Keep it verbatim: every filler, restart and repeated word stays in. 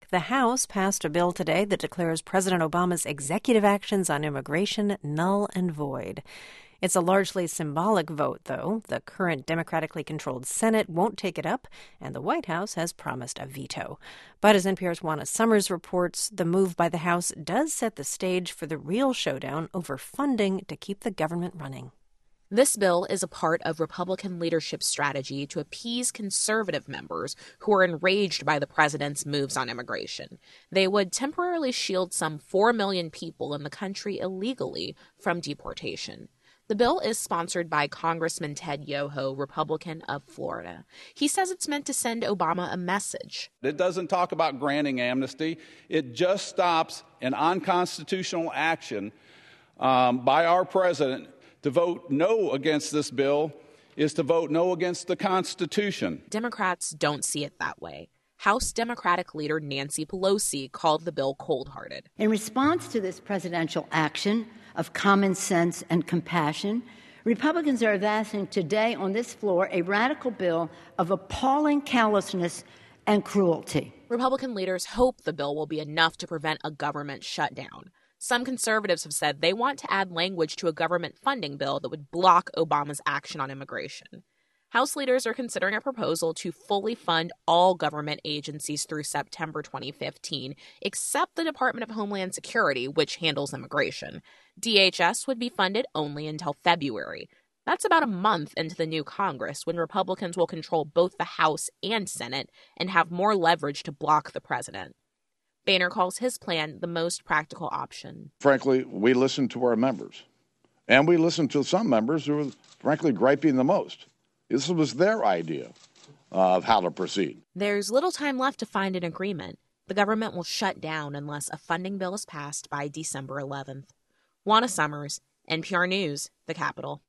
The House passed a bill today that declares President Obama's executive actions on immigration null and void. It's a largely symbolic vote, though. The current democratically controlled Senate won't take it up, and the White House has promised a veto. But as N P R's Juana Summers reports, the move by the House does set the stage for the real showdown over funding to keep the government running. This bill is a part of Republican leadership's strategy to appease conservative members who are enraged by the president's moves on immigration. They would temporarily shield some four million people in the country illegally from deportation. The bill is sponsored by Congressman Ted Yoho, Republican of Florida. He says it's meant to send Obama a message. It doesn't talk about granting amnesty. It just stops an unconstitutional action um, by our president. To vote no against this bill is to vote no against the Constitution. Democrats don't see it that way. House Democratic leader Nancy Pelosi called the bill cold-hearted. In response to this presidential action of common sense and compassion, Republicans are advancing today on this floor a radical bill of appalling callousness and cruelty. Republican leaders hope the bill will be enough to prevent a government shutdown. Some conservatives have said they want to add language to a government funding bill that would block Obama's action on immigration. House leaders are considering a proposal to fully fund all government agencies through September twenty fifteen, except the Department of Homeland Security, which handles immigration. D H S would be funded only until February. That's about a month into the new Congress, when Republicans will control both the House and Senate and have more leverage to block the president. Boehner calls his plan the most practical option. Frankly, we listen to our members, and we listen to some members who are, frankly, griping the most. This was their idea of how to proceed. There's little time left to find an agreement. The government will shut down unless a funding bill is passed by December eleventh. Juana Summers, N P R News, the Capitol.